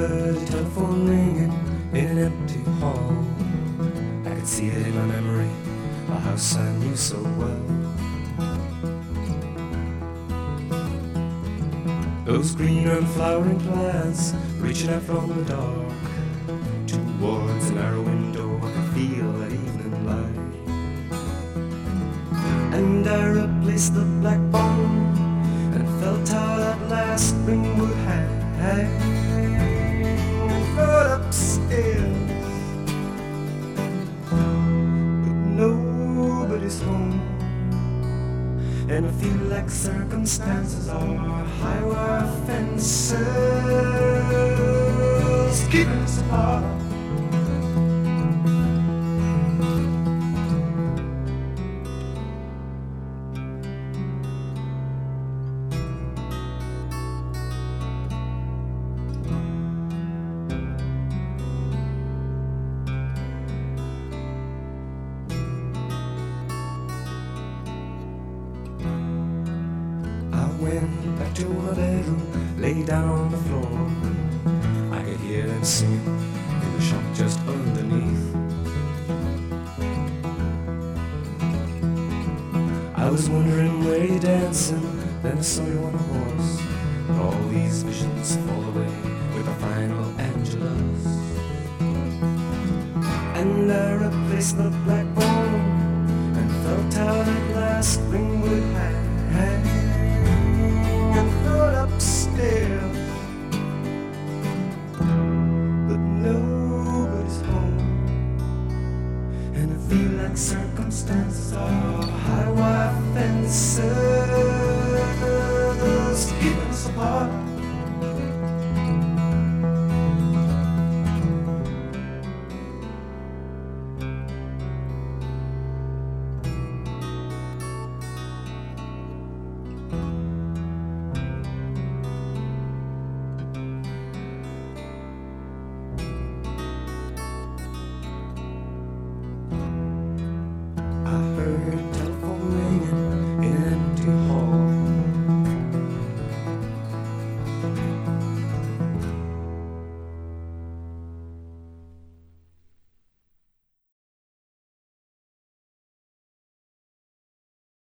heard a telephone ringing in an empty hall. I could see it in my memory, a house I knew so well. Those green unflowering plants reaching out from the dark towards a narrow window, I could feel that evening light. And I replaced the black bone and felt how that last spring would hang and float upstairs. But nobody's home, and I feel like circumstances are high wire fences keeping us apart. Went back to my bedroom, lay down on the floor. I could hear them singing in the shop just underneath. I was wondering where you're dancing, then I saw you on a horse. But all these visions fall away with the final Angelus. And I replaced the black bone and felt how that last spring would hang and float upstairs. But nobody's home, and I feel like circumstances are high wire fences keeping us apart.